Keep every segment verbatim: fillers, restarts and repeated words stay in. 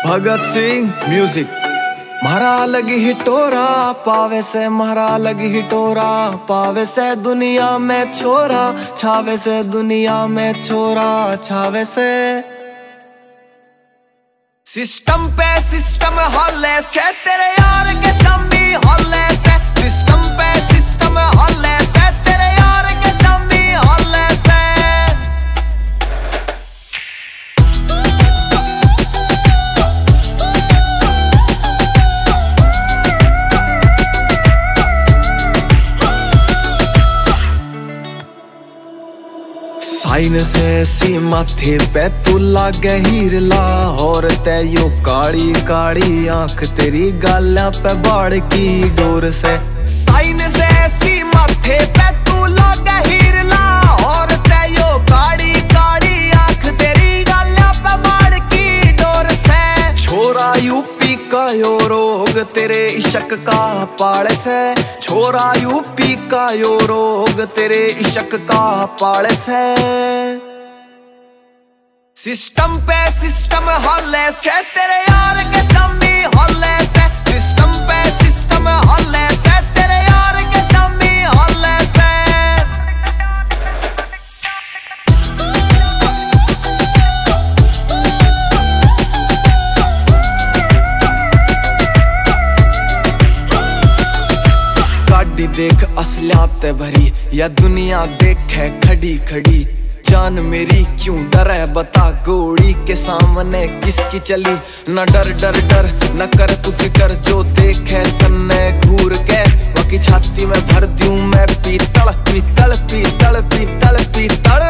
Bhagat Singh music. मारा लगी हिटोरा पावे से, मारा लगी हिटोरा पावे से, दुनिया में छोरा छावे से, दुनिया में छोरा छावे से। सिस्टम पे सिस्टम हॉले से, तेरे यार के सामने हॉले से, सिस्टम पे सिस्टम हॉले से, तेरे यार के सामने हॉले से। साइन से सी माथे पे तू लागे हीरला, और तेयो काली काली आंख तेरी गाला पे बाड़ की डोर से। साइन से सी माथे पे तू लागे हीरला, और तेयो काली काली आंख तेरी गाला पे बाड़ की डोर से। छोरा यूपी का यो रोग तेरे इश्क का पाड़ से, छोरा यूपी का यो रोग तेरे इश्क का पाड़ से। सिस्टम पे सिस्टम हॉले से, तेरे यार के सामने हॉले से, सिस्टम पे सिस्टम हॉले से, तेरे यार के सामने हॉले से। गाड़ी देख असलियात भरी, या दुनिया देखे खड़ी खड़ी। जान मेरी क्यों डरे बता, गोली के सामने किसकी चली। न डर डर डर न कर तू फिकर, जो देखे तन्ने घूर के बाकी छाती में भर दूं मैं पीतल पीतल पीतल पीतल पीतल।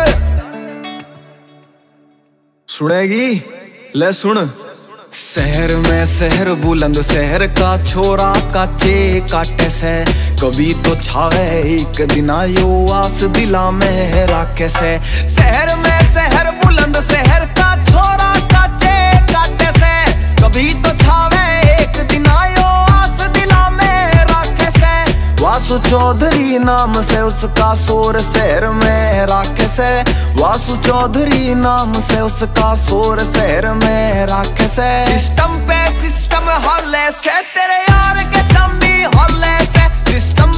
सुनेगी ले सुन। शहर में शहर बुलंद, शहर का छोरा काचे काटे से, कभी तो छावे एक दिन यो आस दिला में राखे से। शहर में शहर बुलंद, शहर का छोरा काचे काटे से, कभी तो छावे एक दिन यो आस दिला में राखे से। वासु चौधरी नाम से उसका शोर शहर में राखे से, वासु चौधरी नाम से उसका शोर शहर में राखे से। सिस्टम पे सिस्टम हॉले से, तेरे यार के सामने हॉले से, सिस्टम